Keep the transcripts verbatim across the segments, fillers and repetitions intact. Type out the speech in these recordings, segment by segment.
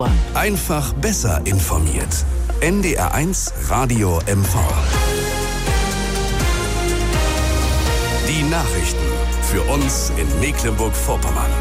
Einfach besser informiert. N D R eins Radio M V. Die Nachrichten für uns in Mecklenburg-Vorpommern.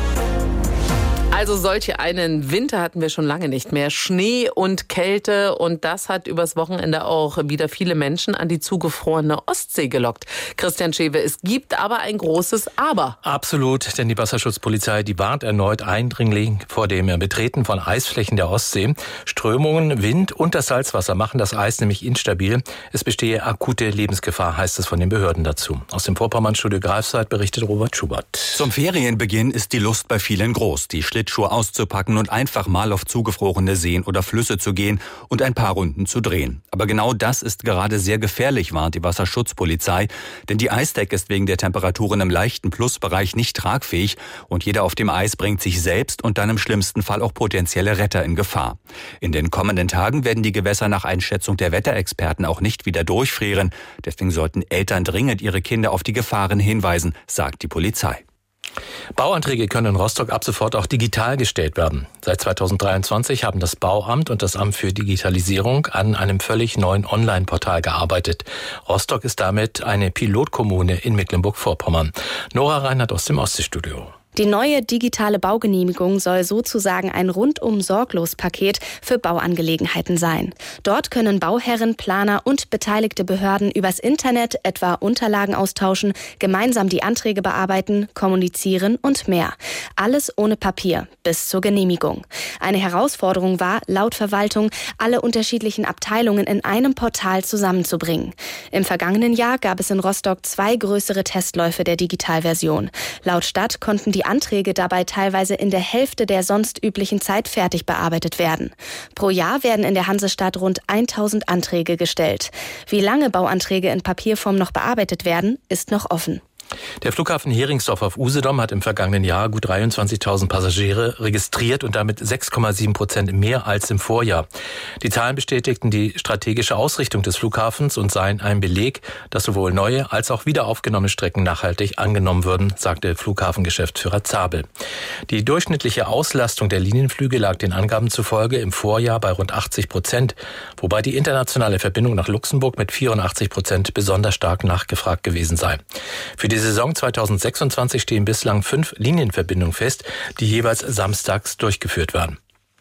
Also solch einen Winter hatten wir schon lange nicht mehr. Schnee und Kälte, und das hat übers Wochenende auch wieder viele Menschen an die zugefrorene Ostsee gelockt. Christian Schewe, es gibt aber ein großes Aber. Absolut, denn die Wasserschutzpolizei, die warnt erneut eindringlich vor dem Betreten von Eisflächen der Ostsee. Strömungen, Wind und das Salzwasser machen das Eis nämlich instabil. Es bestehe akute Lebensgefahr, heißt es von den Behörden dazu. Aus dem Vorpommernstudio Greifswald berichtet Robert Schubert. Zum Ferienbeginn ist die Lust bei vielen groß, die Schlittschuhe auszupacken und einfach mal auf zugefrorene Seen oder Flüsse zu gehen und ein paar Runden zu drehen. Aber genau das ist gerade sehr gefährlich, warnt die Wasserschutzpolizei, denn die Eisdecke ist wegen der Temperaturen im leichten Plusbereich nicht tragfähig und jeder auf dem Eis bringt sich selbst und dann im schlimmsten Fall auch potenzielle Retter in Gefahr. In den kommenden Tagen werden die Gewässer nach Einschätzung der Wetterexperten auch nicht wieder durchfrieren. Deswegen sollten Eltern dringend ihre Kinder auf die Gefahren hinweisen, sagt die Polizei. Bauanträge können in Rostock ab sofort auch digital gestellt werden. Seit zweitausenddreiundzwanzig haben das Bauamt und das Amt für Digitalisierung an einem völlig neuen Online-Portal gearbeitet. Rostock ist damit eine Pilotkommune in Mecklenburg-Vorpommern. Nora Reinhardt aus dem Ostseestudio. Die neue digitale Baugenehmigung soll sozusagen ein Rundum-Sorglos-Paket für Bauangelegenheiten sein. Dort können Bauherren, Planer und beteiligte Behörden übers Internet etwa Unterlagen austauschen, gemeinsam die Anträge bearbeiten, kommunizieren und mehr. Alles ohne Papier, bis zur Genehmigung. Eine Herausforderung war, laut Verwaltung, alle unterschiedlichen Abteilungen in einem Portal zusammenzubringen. Im vergangenen Jahr gab es in Rostock zwei größere Testläufe der Digitalversion. Laut Stadt konnten die Die Anträge dabei teilweise in der Hälfte der sonst üblichen Zeit fertig bearbeitet werden. Pro Jahr werden in der Hansestadt rund tausend Anträge gestellt. Wie lange Bauanträge in Papierform noch bearbeitet werden, ist noch offen. Der Flughafen Heringsdorf auf Usedom hat im vergangenen Jahr gut dreiundzwanzigtausend Passagiere registriert und damit sechs Komma sieben Prozent mehr als im Vorjahr. Die Zahlen bestätigten die strategische Ausrichtung des Flughafens und seien ein Beleg, dass sowohl neue als auch wieder aufgenommene Strecken nachhaltig angenommen würden, sagte Flughafengeschäftsführer Zabel. Die durchschnittliche Auslastung der Linienflüge lag den Angaben zufolge im Vorjahr bei rund achtzig Prozent, wobei die internationale Verbindung nach Luxemburg mit vierundachtzig Prozent besonders stark nachgefragt gewesen sei. Für die Saison zweitausendsechsundzwanzig stehen bislang fünf Linienverbindungen fest, die jeweils samstags durchgeführt werden.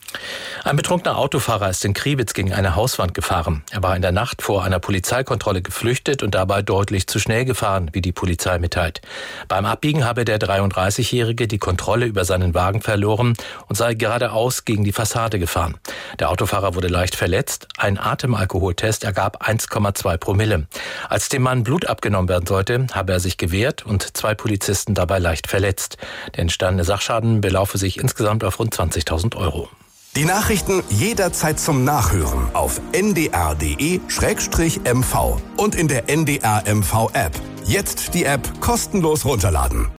Ein betrunkener Autofahrer ist in Kriwitz gegen eine Hauswand gefahren. Er war in der Nacht vor einer Polizeikontrolle geflüchtet und dabei deutlich zu schnell gefahren, wie die Polizei mitteilt. Beim Abbiegen habe der dreiunddreißigjährige die Kontrolle über seinen Wagen verloren und sei geradeaus gegen die Fassade gefahren. Der Autofahrer wurde leicht verletzt. Ein Atemalkoholtest ergab eins Komma zwei Promille. Als dem Mann Blut abgenommen werden sollte, habe er sich gewehrt und zwei Polizisten dabei leicht verletzt. Der entstandene Sachschaden belaufe sich insgesamt auf rund zwanzigtausend Euro. Die Nachrichten jederzeit zum Nachhören auf n d r punkt d e Schrägstrich m v und in der N D R M V App. Jetzt die App kostenlos runterladen.